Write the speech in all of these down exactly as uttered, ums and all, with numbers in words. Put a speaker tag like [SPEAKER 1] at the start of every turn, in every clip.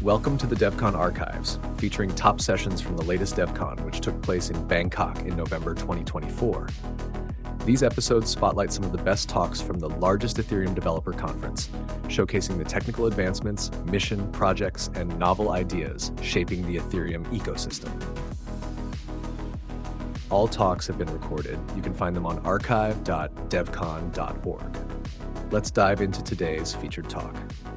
[SPEAKER 1] Welcome to the DevCon Archives, featuring top sessions from the latest DevCon, which took place in Bangkok in November twenty twenty-four. These episodes spotlight some of the best talks from the largest Ethereum developer conference, showcasing the technical advancements, mission, projects, and novel ideas shaping the Ethereum ecosystem. All talks have been recorded. You can find them on archive dot devcon dot org. Let's dive into today's featured talk.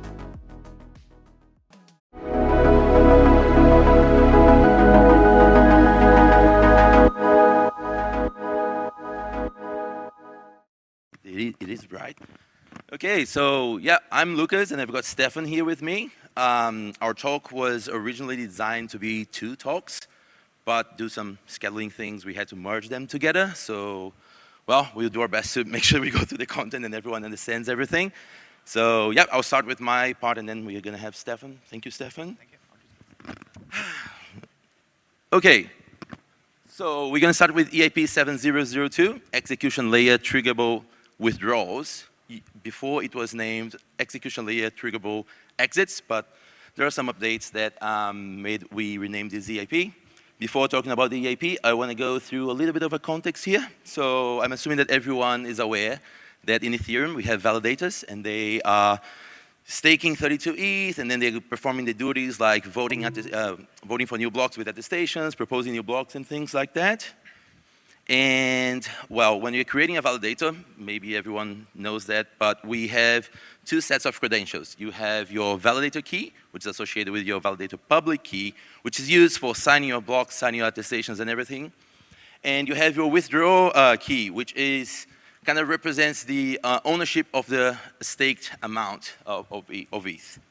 [SPEAKER 2] It is right. Okay, so yeah, I'm Lucas, and I've got Stefan here with me. Um, our talk was originally designed to be two talks, but due to some scheduling things, we had to merge them together. So, well, we'll do our best to make sure we go through the content and everyone understands everything. So, yeah, I'll start with my part, and then we're going to have Stefan. Thank you, Stefan.
[SPEAKER 3] Thank you.
[SPEAKER 2] Okay, so we're going to start with E I P seven zero zero two, execution layer triggerable withdrawals. Before it was named execution layer triggerable exits, but there are some updates that um, made we rename this E I P. Before talking about the E I P, I want to go through a little bit of a context here. So I'm assuming that everyone is aware that in Ethereum we have validators, and they are staking thirty-two E T H, and then they're performing the duties like voting, at the, uh, voting for new blocks with attestations, proposing new blocks, and things like that. And, well, when you're creating a validator, maybe everyone knows that, but we have two sets of credentials. You have your validator key, which is associated with your validator public key, which is used for signing your blocks, signing your attestations, and everything. And you have your withdraw uh, key, which is kind of represents the uh, ownership of the staked amount of, of, E T H.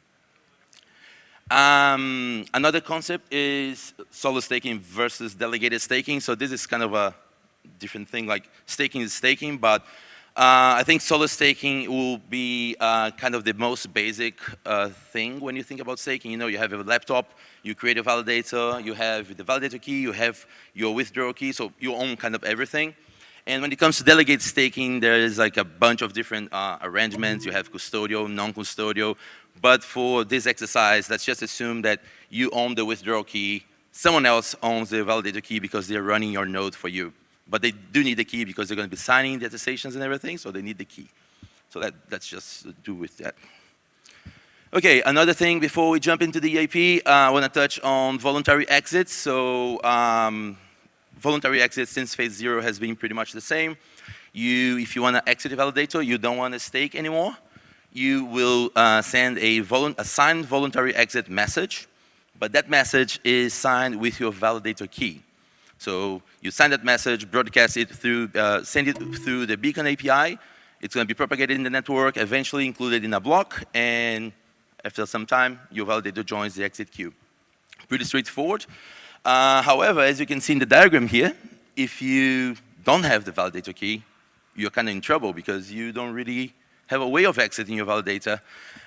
[SPEAKER 2] Um, another concept is solo staking versus delegated staking. So this is kind of a different thing, like staking is staking, but uh, I think solo staking will be uh, kind of the most basic uh, thing when you think about staking. You know, you have a laptop, you create a validator, you have the validator key, you have your withdrawal key, so you own kind of everything. And when it comes to delegate staking, there is like a bunch of different uh, arrangements. You have custodial, non-custodial, but for this exercise, let's just assume that you own the withdrawal key, someone else owns the validator key because they're running your node for you. But they do need the key because they're going to be signing the attestations and everything, so they need the key. So that, that's just to do with that. Okay, another thing before we jump into the E I P, uh, I want to touch on voluntary exits. So um, voluntary exits since phase zero has been pretty much the same. You, if you want to exit a validator, you don't want to stake anymore, you will uh, send a, volu a signed voluntary exit message, but that message is signed with your validator key. So you send that message, broadcast it through, uh, send it through the Beacon A P I. It's going to be propagated in the network, eventually included in a block, and after some time, your validator joins the exit queue. Pretty straightforward. Uh, however, as you can see in the diagram here, if you don't have the validator key, you're kind of in trouble because you don't really have a way of exiting your validator.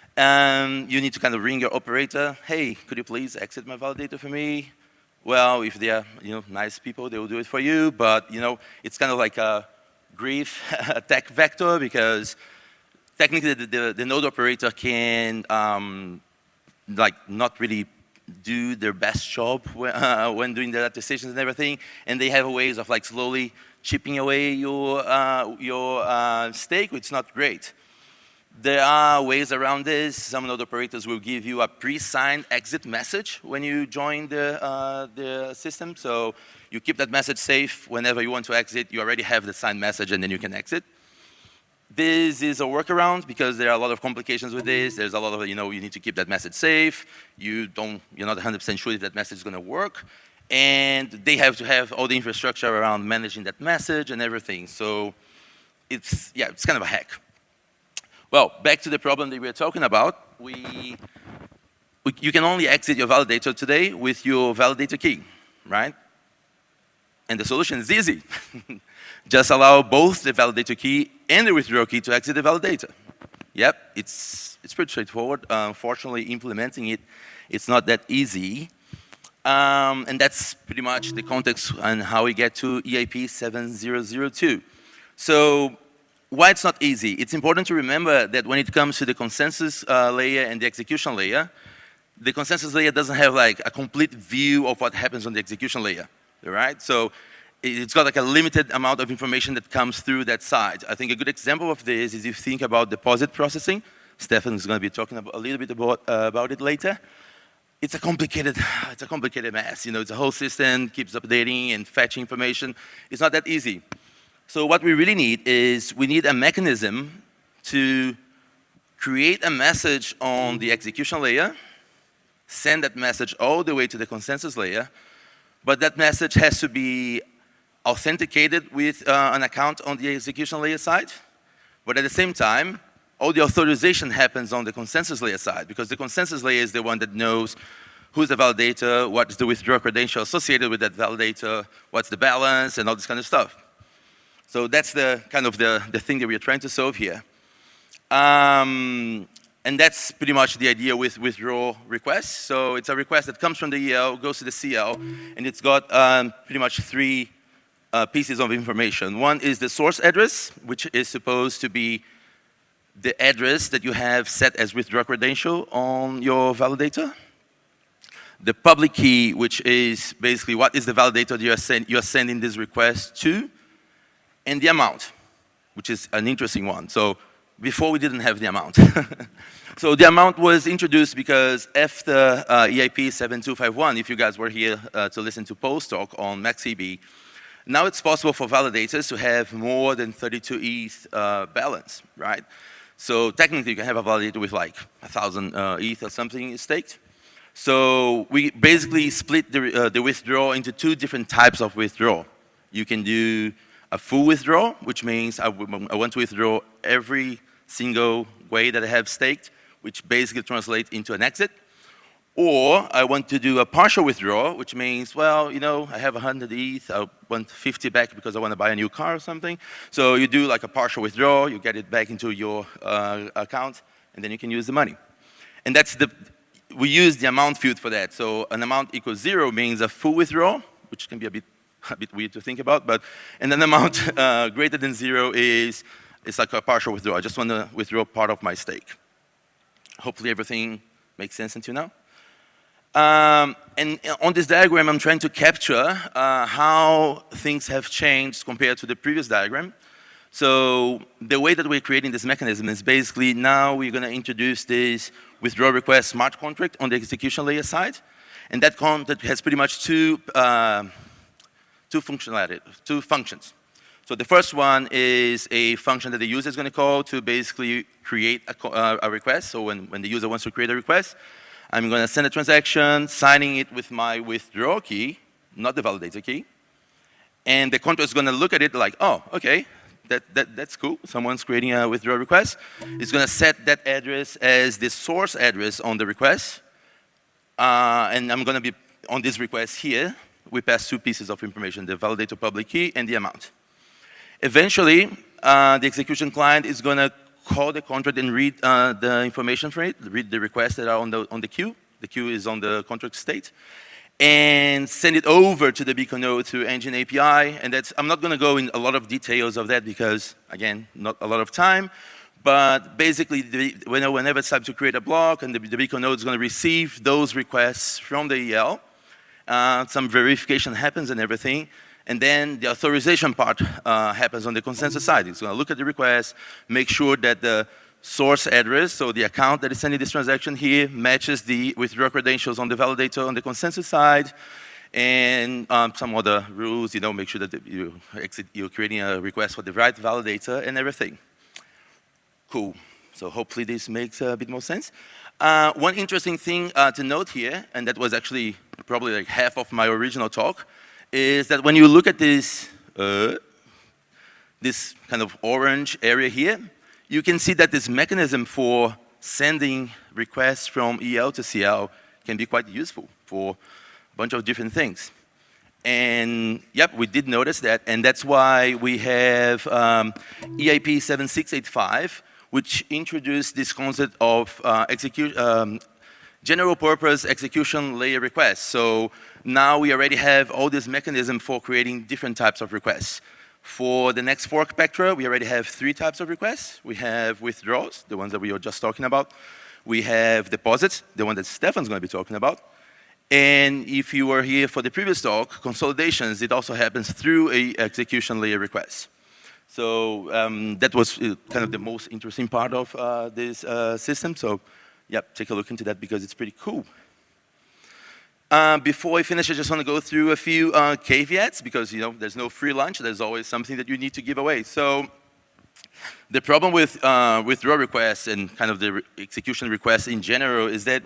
[SPEAKER 2] Um, you need to kind of ring your operator. Hey, could you please exit my validator for me? Well, if they are, you know, nice people, they will do it for you. But, you know, it's kind of like a grief attack vector because technically the, the, the node operator can, um, like, not really do their best job when, uh, when doing their attestations and everything. And they have ways of, like, slowly chipping away your, uh, your uh, stake, which is not great. There are ways around this. Some node operators will give you a pre-signed exit message when you join the, uh, the system. So you keep that message safe. Whenever you want to exit, you already have the signed message, and then you can exit. This is a workaround because there are a lot of complications with this. There's a lot of, you know, you need to keep that message safe. You don't, you're not one hundred percent sure if that message is going to work. And they have to have all the infrastructure around managing that message and everything. So it's, yeah, it's kind of a hack. Well, back to the problem that we were talking about. We, we, you can only exit your validator today with your validator key, right? And the solution is easy. Just allow both the validator key and the withdrawal key to exit the validator. Yep, it's, it's pretty straightforward. Uh, unfortunately, implementing it, it's not that easy. Um, and that's pretty much the context and how we get to E I P seven zero zero two. So why it's not easy? It's important to remember that when it comes to the consensus uh, layer and the execution layer, the consensus layer doesn't have like a complete view of what happens on the execution layer, right? So it's got like a limited amount of information that comes through that side. I think a good example of this is if you think about deposit processing. Stefan is going to be talking about, a little bit about, uh, about it later. It's a complicated, it's a complicated mess. You know, it's a whole system, keeps updating and fetching information. It's not that easy. So what we really need is we need a mechanism to create a message on the execution layer, send that message all the way to the consensus layer, but that message has to be authenticated with uh, an account on the execution layer side, but at the same time, all the authorization happens on the consensus layer side, because the consensus layer is the one that knows who's the validator, what is the withdrawal credential associated with that validator, what's the balance, and all this kind of stuff. So that's the kind of the, the thing that we're trying to solve here. Um, and that's pretty much the idea with withdrawal requests. So it's a request that comes from the E L, goes to the C L, and it's got um, pretty much three uh, pieces of information. One is the source address, which is supposed to be the address that you have set as withdrawal credential on your validator. The public key, which is basically what is the validator that you are, send, you are sending this request to, and the amount, which is an interesting one. So before we didn't have the amount. So the amount was introduced because after uh, E I P seven two five one, if you guys were here uh, to listen to Paul's talk on MaxCB, now it's possible for validators to have more than thirty-two E T H uh, balance, right? So technically, you can have a validator with like a thousand uh, E T H or something staked. So we basically split the, uh, the withdrawal into two different types of withdrawal. You can do a full withdrawal, which means I, w I want to withdraw every single way that I have staked, which basically translates into an exit. Or I want to do a partial withdrawal, which means, well, you know, I have one hundred E T H, I want fifty back because I want to buy a new car or something. So you do like a partial withdrawal, you get it back into your uh, account, and then you can use the money. And that's the, we use the amount field for that. So an amount equals zero means a full withdrawal, which can be a bit, a bit weird to think about, but, and an amount uh, greater than zero is, it's like a partial withdrawal. I just want to withdraw part of my stake. Hopefully everything makes sense until now. Um, and on this diagram, I'm trying to capture uh, how things have changed compared to the previous diagram. So the way that we're creating this mechanism is basically now we're going to introduce this withdrawal request smart contract on the execution layer side. And that contract has pretty much two, uh, two, functionality, two functions. So the first one is a function that the user is going to call to basically create a, uh, a request. So when, when the user wants to create a request, I'm going to send a transaction, signing it with my withdrawal key, not the validator key. And the contract is going to look at it like, oh, okay, that, that, that's cool. Someone's creating a withdrawal request. It's going to set that address as the source address on the request. Uh, and I'm going to be, on this request here, we pass two pieces of information, the validator public key and the amount. Eventually, uh, the execution client is going to call the contract and read uh, the information for it, read the requests that are on the, on the queue. The queue is on the contract state. And send it over to the Beacon node through Engine A P I. And that's, I'm not going to go in a lot of details of that because, again, not a lot of time. But basically, the, whenever it's time to create a block, and the, the Beacon node is going to receive those requests from the E L, uh, some verification happens and everything. And then the authorization part uh, happens on the consensus side. It's going to look at the request, make sure that the source address, so the account that is sending this transaction here, matches the withdrawal credentials on the validator on the consensus side, and um, some other rules, you know, make sure that you exit, you're creating a request for the right validator and everything. Cool. So hopefully this makes a bit more sense. Uh, one interesting thing uh, to note here, and that was actually probably like half of my original talk, is that when you look at this, uh, this kind of orange area here, you can see that this mechanism for sending requests from E L to C L can be quite useful for a bunch of different things. And yep, we did notice that, and that's why we have um, E I P seven six eight five, which introduced this concept of uh, execute, um, general purpose execution layer requests. So now we already have all this mechanism for creating different types of requests. For the next fork Pectra, we already have three types of requests. We have withdrawals, the ones that we were just talking about. We have deposits, the one that Stefan's going to be talking about. And if you were here for the previous talk, consolidations, it also happens through a execution layer request. So um, that was uh, kind of the most interesting part of uh, this uh, system. So yeah, take a look into that because it's pretty cool. Uh, before I finish, I just want to go through a few uh, caveats because, you know, there's no free lunch. There's always something that you need to give away. So the problem with uh, withdrawal requests and kind of the re execution requests in general is that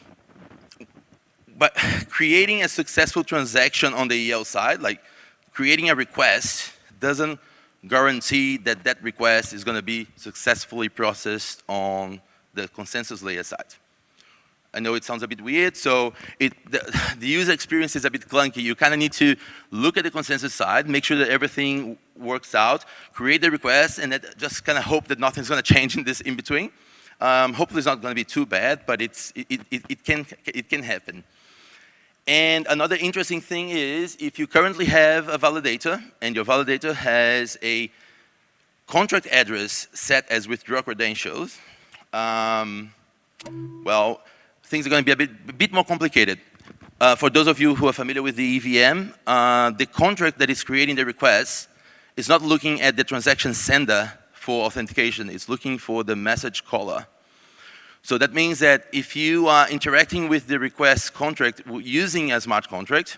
[SPEAKER 2] but creating a successful transaction on the E L side, like creating a request, doesn't guarantee that that request is going to be successfully processed on the consensus layer side. I know it sounds a bit weird, so it, the, the user experience is a bit clunky. You kind of need to look at the consensus side, make sure that everything works out, create the request, and that just kind of hope that nothing's going to change in this in between. Um, hopefully it's not going to be too bad, but it's, it, it, it, can, it can happen. And another interesting thing is if you currently have a validator and your validator has a contract address set as withdraw credentials, um, well, things are going to be a bit, a bit more complicated. Uh, for those of you who are familiar with the E V M, uh, the contract that is creating the request is not looking at the transaction sender for authentication. It's looking for the message caller. So that means that if you are interacting with the request contract using a smart contract,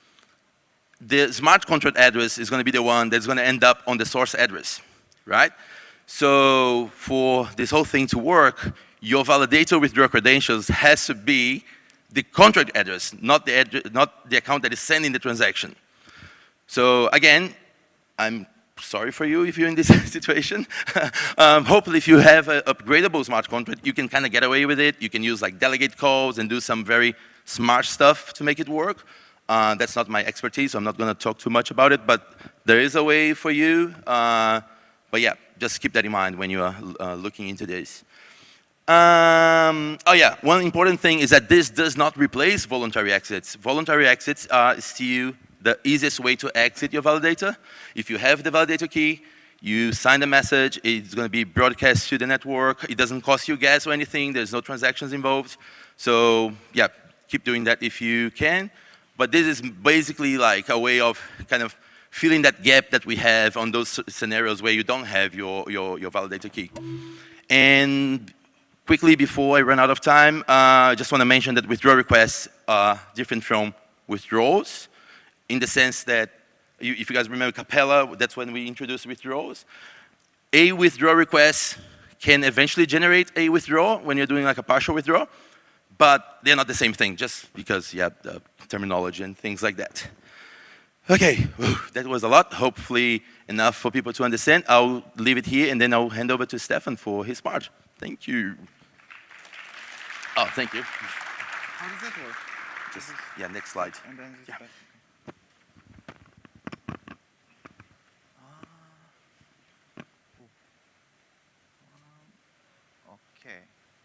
[SPEAKER 2] the smart contract address is going to be the one that's going to end up on the source address, right? So for this whole thing to work, your validator withdraw credentials has to be the contract address, not the, address, not the account that is sending the transaction. So again, I'm sorry for you if you're in this situation. um, hopefully if you have an upgradable smart contract, you can kind of get away with it. You can use like delegate calls and do some very smart stuff to make it work. Uh, that's not my expertise, so I'm not going to talk too much about it, but there is a way for you. Uh, but yeah, just keep that in mind when you are uh, looking into this. Um, oh yeah, one important thing is that this does not replace voluntary exits. Voluntary exits are still the easiest way to exit your validator. If you have the validator key, you sign the message, it's going to be broadcast to the network, it doesn't cost you gas or anything, there's no transactions involved. So yeah, keep doing that if you can. But this is basically like a way of kind of filling that gap that we have on those scenarios where you don't have your, your, your validator key. And quickly before I run out of time, uh, I just want to mention that withdrawal requests are different from withdrawals, in the sense that, you, if you guys remember Capella, that's when we introduced withdrawals. A withdrawal request can eventually generate a withdrawal when you're doing like a partial withdrawal, but they're not the same thing, just because you have the terminology and things like that. Okay, that was a lot. Hopefully enough for people to understand. I'll leave it here, and then I'll hand over to Stefan for his part. Thank you. Oh, thank you.
[SPEAKER 4] How does that work?
[SPEAKER 2] Just, yeah, next slide.
[SPEAKER 4] And then just
[SPEAKER 2] Yeah.
[SPEAKER 4] back. Okay.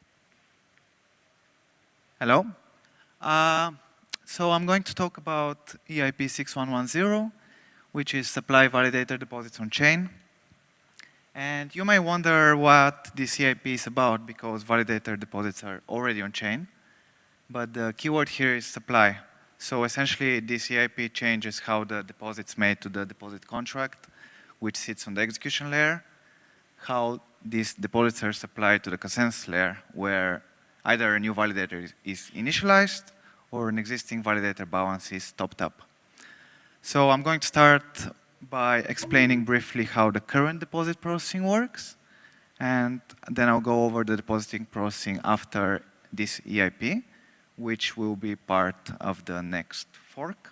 [SPEAKER 4] Hello. Uh, so I'm going to talk about E I P six one one zero, which is supply validator deposits on chain. And you may wonder what this E I P is about, because validator deposits are already on chain. But the keyword here is supply. So essentially, this E I P changes how the deposit's made to the deposit contract, which sits on the execution layer, how these deposits are supplied to the consensus layer, where either a new validator is, is initialized or an existing validator balance is topped up. So I'm going to start by explaining briefly how the current deposit processing works, and then I'll go over the depositing processing after this E I P, which will be part of the next fork.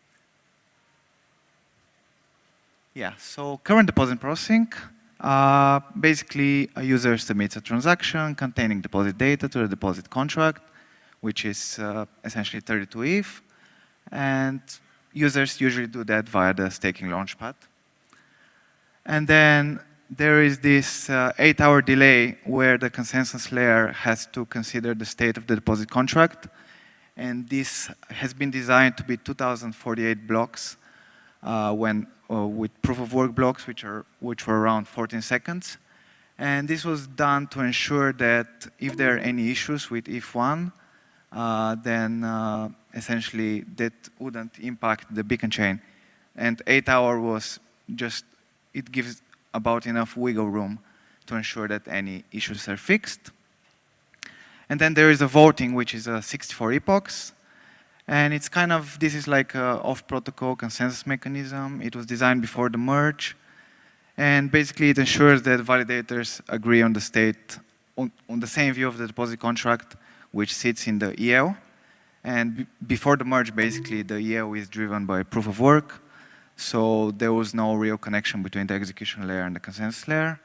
[SPEAKER 4] Yeah, so current deposit processing, uh, basically a user submits a transaction containing deposit data to the deposit contract, which is uh, essentially thirty-two E T H, and users usually do that via the staking launchpad. And then there is this uh, eight hour delay where the consensus layer has to consider the state of the deposit contract. And this has been designed to be two thousand forty-eight blocks uh, when, uh, with proof of work blocks, which, are, which were around fourteen seconds. And this was done to ensure that if there are any issues with if one, uh, then uh, essentially that wouldn't impact the beacon chain. And eight hour was just, it gives about enough wiggle room to ensure that any issues are fixed. And then there is a voting, which is a sixty-four epochs. And it's kind of, this is like a off-protocol consensus mechanism. It was designed before the merge. And basically, it ensures that validators agree on the state, on, on the same view of the deposit contract, which sits in the E L. And before the merge, basically, the E L is driven by proof of work. So there was no real connection between the execution layer and the consensus layer.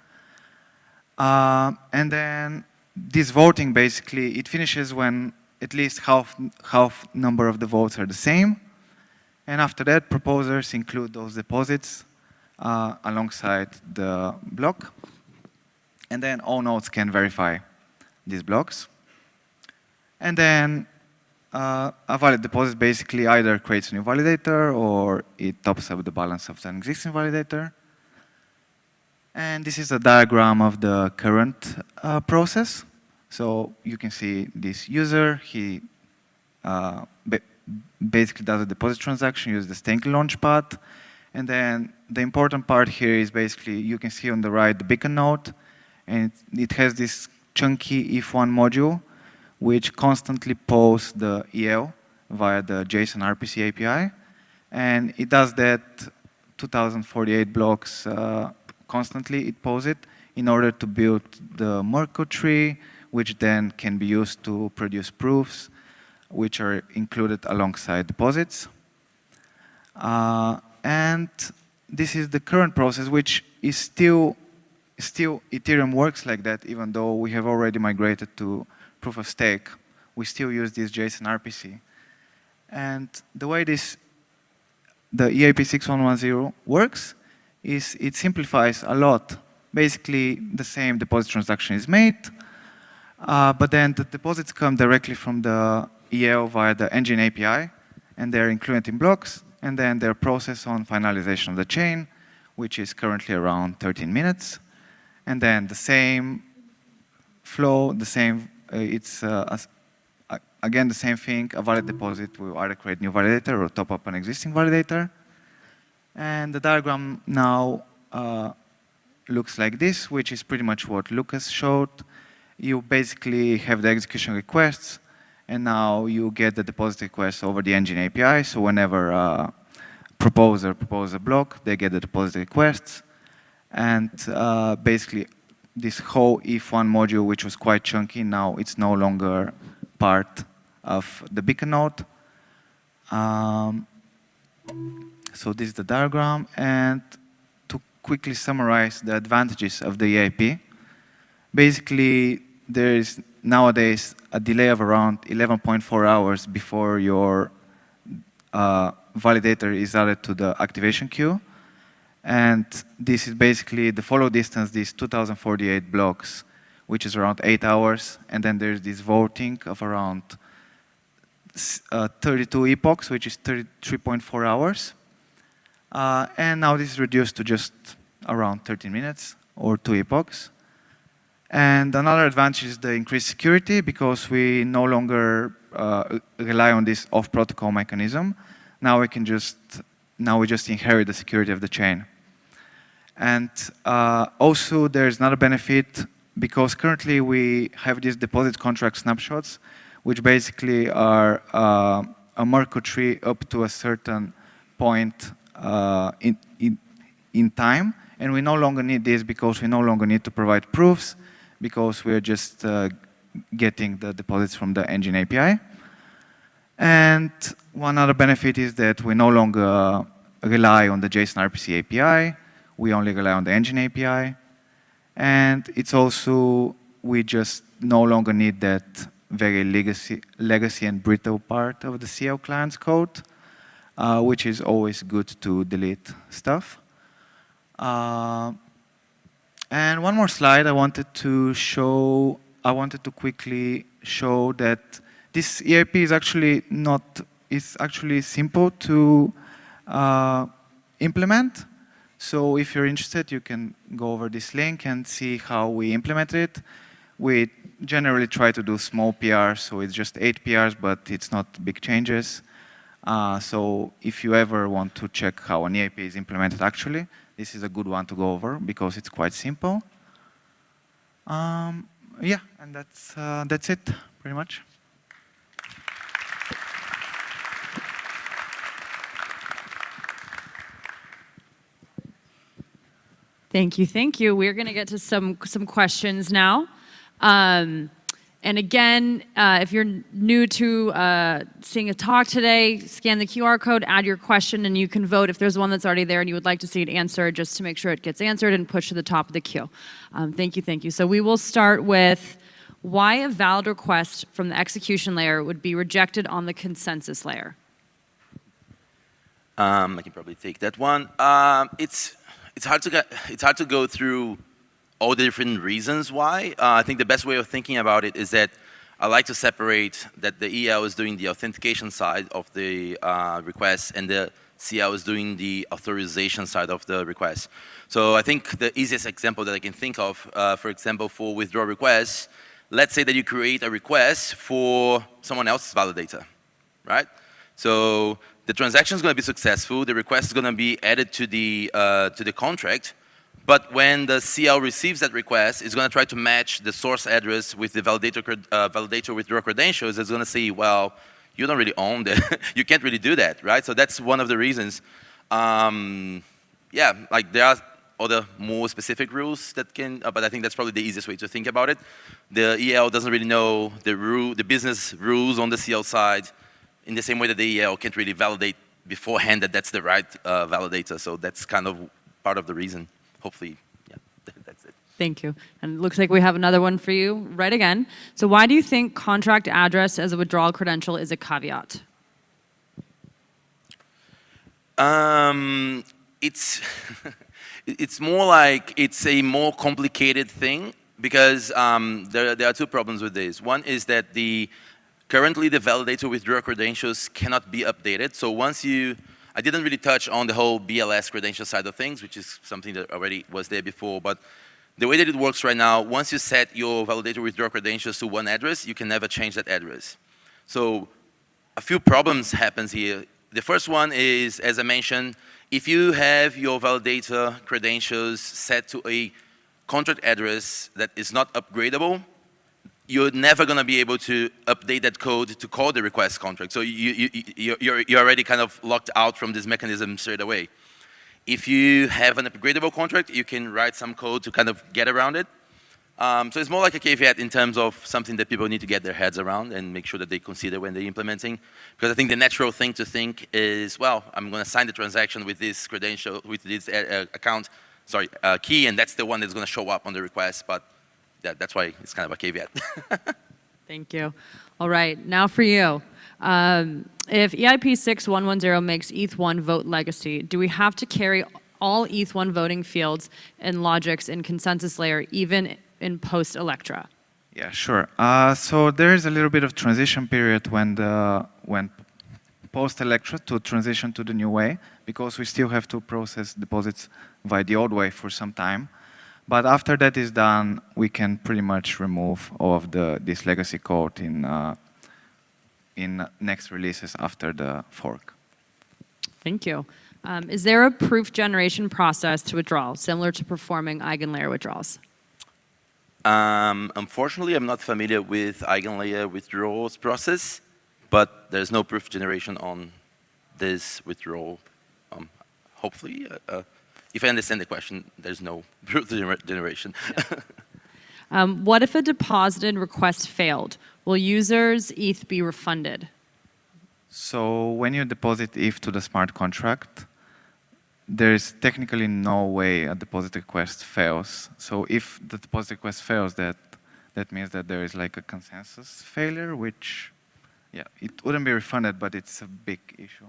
[SPEAKER 4] Uh, and then this voting, basically, it finishes when at least half, half number of the votes are the same. And after that, proposers include those deposits Uh, alongside the block. And then all nodes can verify these blocks. And then uh, a valid deposit basically either creates a new validator or it tops up the balance of an existing validator. And this is a diagram of the current uh, process. So you can see this user, he uh, ba basically does a deposit transaction, uses the Stanky Launchpad. And then the important part here is basically, you can see on the right the beacon node, and it, it has this chunky if one module, which constantly posts the E L via the JSON R P C A P I. And it does that two thousand forty-eight blocks uh, constantly, it posts it in order to build the Merkle tree, which then can be used to produce proofs, which are included alongside deposits. Uh, And this is the current process, which is still, still Ethereum works like that, even though we have already migrated to proof of stake. We still use this JSON R P C. And the way this, the E I P six one one zero works is it simplifies a lot. Basically, the same deposit transaction is made, uh, but then the deposits come directly from the E L via the engine A P I, and they're included in blocks. And then their process on finalization of the chain, which is currently around thirteen minutes. And then the same flow, the same, uh, it's uh, as, uh, again the same thing, a valid deposit will either create new validator or top up an existing validator. And the diagram now uh, looks like this, which is pretty much what Lucas showed. You basically have the execution requests, and now you get the deposit request over the engine A P I. So whenever a proposer proposes a block, they get the deposit requests. And uh, basically, this whole if one module, which was quite chunky, now it's no longer part of the beacon node. Um, so this is the diagram. And to quickly summarize the advantages of the E I P, basically, there is nowadays a delay of around eleven point four hours before your uh, validator is added to the activation queue. And this is basically the follow distance, these two thousand forty-eight blocks, which is around eight hours. And then there's this voting of around uh, thirty-two epochs, which is thirty-three point four hours. Uh, and now this is reduced to just around thirteen minutes or two epochs. And another advantage is the increased security, because we no longer uh, rely on this off-protocol mechanism. Now we can just, now we just inherit the security of the chain. And uh, also there's another benefit, because currently we have these deposit contract snapshots, which basically are uh, a Merkle tree up to a certain point uh, in, in, in time. And we no longer need this, because we no longer need to provide proofs, because we're just uh, getting the deposits from the engine A P I. And one other benefit is that we no longer uh, rely on the JSON R P C A P I. We only rely on the engine A P I. And it's also, we just no longer need that very legacy, legacy and brittle part of the C L client's code, uh, which is always good to delete stuff. Uh, And one more slide I wanted to show, I wanted to quickly show that this E I P is actually not, it's actually simple to uh, implement. So if you're interested, you can go over this link and see how we implement it. We generally try to do small P Rs, so it's just eight P Rs, but it's not big changes. Uh, so if you ever want to check how an E I P is implemented actually, this is a good one to go over because it's quite simple. Um, yeah, and that's, uh, that's it, pretty much.
[SPEAKER 5] Thank you, thank you. We're going to get to some, some questions now. Um, and again, uh, if you're new to uh, seeing a talk today, scan the Q R code, add your question, and you can vote if there's one that's already there and you would like to see it answered, just to make sure it gets answered and pushed to the top of the queue. Um, thank you, thank you. So we will start with why a valid request from the execution layer would be rejected on the consensus layer.
[SPEAKER 2] Um, I can probably take that one. Um, it's it's hard to get, it's hard to go through all the different reasons why. Uh, I think the best way of thinking about it is that I like to separate that the E L is doing the authentication side of the uh, request and the C L is doing the authorization side of the request. So I think the easiest example that I can think of, uh, for example, for withdraw requests, let's say that you create a request for someone else's validator, right? So the transaction is going to be successful, the request is going to be added to the, uh, to the contract, but when the C L receives that request, it's going to try to match the source address with the validator, uh, validator withdraw credentials. It's going to say, well, you don't really own that. You can't really do that, right? So that's one of the reasons. Um, yeah, like there are other more specific rules that can, uh, but I think that's probably the easiest way to think about it. The E L doesn't really know the rule, the business rules on the C L side in the same way that the E L can't really validate beforehand that that's the right uh, validator. So that's kind of part of the reason. Hopefully, yeah, that's it.
[SPEAKER 5] Thank you. And it looks like we have another one for you right again. So why do you think contract address as a withdrawal credential is a caveat?
[SPEAKER 2] Um, it's, it's more like it's a more complicated thing because um, there, there are two problems with this. One is that the currently the validator withdraw credentials cannot be updated. So once you I didn't really touch on the whole B L S credential side of things, which is something that already was there before, but the way that it works right now, once you set your validator withdraw credentials to one address, you can never change that address. So a few problems happens here. The first one is, as I mentioned, if you have your validator credentials set to a contract address that is not upgradable, you're never going to be able to update that code to call the request contract. So you, you, you're, you're already kind of locked out from this mechanism straight away. If you have an upgradable contract, you can write some code to kind of get around it. Um, so it's more like a caveat in terms of something that people need to get their heads around and make sure that they consider when they're implementing. Because I think the natural thing to think is, well, I'm going to sign the transaction with this credential, with this uh, account, sorry, uh, key, and that's the one that's going to show up on the request. But that, that's why it's kind of a caveat.
[SPEAKER 5] Thank you. All right, now for you. Um, if E I P six one one zero makes E T H one vote legacy, do we have to carry all E T H one voting fields and logics in consensus layer, even in post-Electra?
[SPEAKER 4] Yeah, sure. Uh, so there is a little bit of transition period when the when post-Electra to transition to the new way, because we still have to process deposits via the old way for some time. But after that is done, we can pretty much remove all of the this legacy code in uh, in next releases after the fork.
[SPEAKER 5] Thank you. Um, is there a proof generation process to withdrawal, similar to performing eigenlayer withdrawals?
[SPEAKER 2] Um, unfortunately, I'm not familiar with eigenlayer withdrawals process, but there's no proof generation on this withdrawal. Um, hopefully, uh, uh, if I understand the question, there's no proof generation.
[SPEAKER 5] Yeah. um, what if a deposited request failed? Will users' E T H be refunded?
[SPEAKER 4] So when you deposit E T H to the smart contract, there is technically no way a deposit request fails. So if the deposit request fails, that that means that there is like a consensus failure, which, yeah, it wouldn't be refunded, but it's a big issue.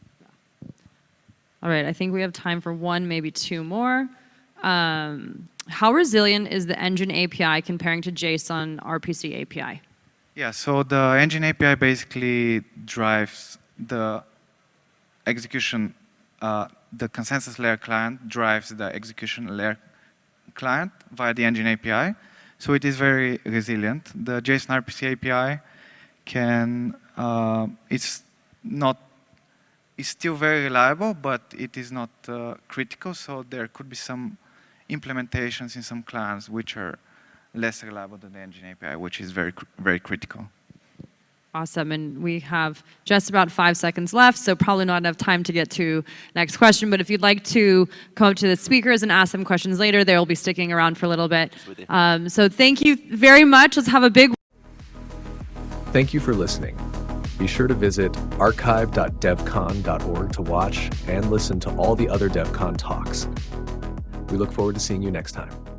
[SPEAKER 5] All right, I think we have time for one, maybe two more. Um, how resilient is the Engine A P I comparing to JSON R P C A P I?
[SPEAKER 4] Yeah, so the Engine A P I basically drives the execution uh, the consensus layer client drives the execution layer client via the engine A P I. So it is very resilient. The JSON R P C A P I can, uh, it's not, it's still very reliable, but it is not uh, critical. So there could be some implementations in some clients which are less reliable than the engine A P I, which is very, very critical.
[SPEAKER 5] Awesome, and we have just about five seconds left, so probably not enough time to get to next question, but if you'd like to come up to the speakers and ask them questions later, they'll be sticking around for a little bit. Um, so thank you very much. Let's have a big...
[SPEAKER 1] Thank you for listening. Be sure to visit archive dot devcon dot org to watch and listen to all the other DevCon talks. We look forward to seeing you next time.